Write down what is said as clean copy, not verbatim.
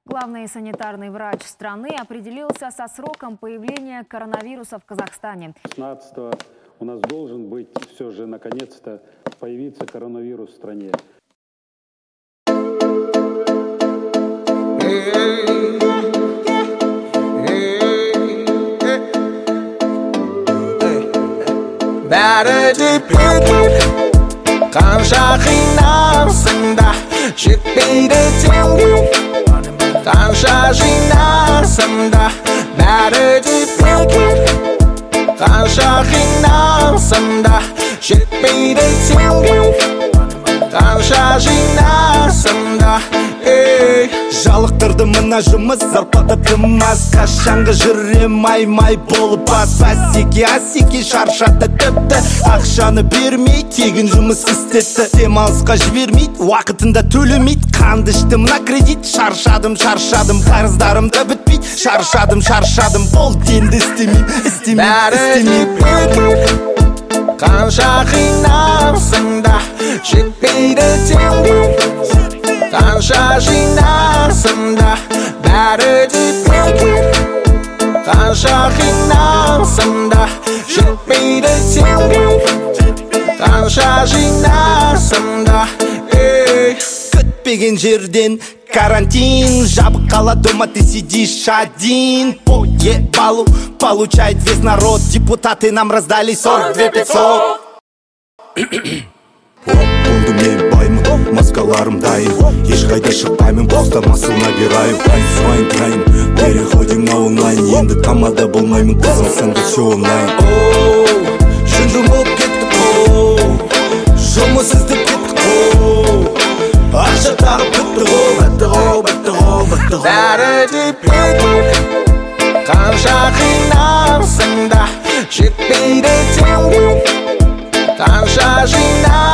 Главный санитарный врач страны определился со сроком появления коронавируса в Казахстане. 16-го у нас должен быть все же наконец-то появиться коронавирус в стране. Бәрі қанша қинарсың да жетпейді теңге, қанша жинарсың да бәрі де бекер, қанша қинарсың да жетпейді теңге, қанша жинарсың да жалықтырды мына жұмыс, зарплата тым аз, қашанғы жүрем ай-май болып аз. Асеке шаршатты тіпті, ақшаны бермей тегін жұмыс істетті. Демалысқа жібермейді, уақытында төлемейді, қанды ішті мына кредит. Шаршадым, қарыздарым да бітпейді, шаршадым, болды енді істемеймін. Қанша қинарсың да жетпейді теңге, қанша жинарсың да бәрі де бекер, қанша қинарсың да жетпейді теңге, қанша жинарсың да Күтпеген жерден карантин, жабық қала дома, ты сидишь один. По ебалу получает весь народ, депутаты нам раздали 42 500. Болды мен баймын, маскаларым дайын, ешқайда шықпаймын, бостамасын набираю. Айын тұрайын, переходим на онлайн, енді тамада болмаймын, қызылсың да все онлайн. Жүнжім болып кеттік, жұмыс іздеп кеттік, ақша тағып бітті. Бәрі де бекер, қанша қинарсың да жетпейді теңге, қанша жинарсың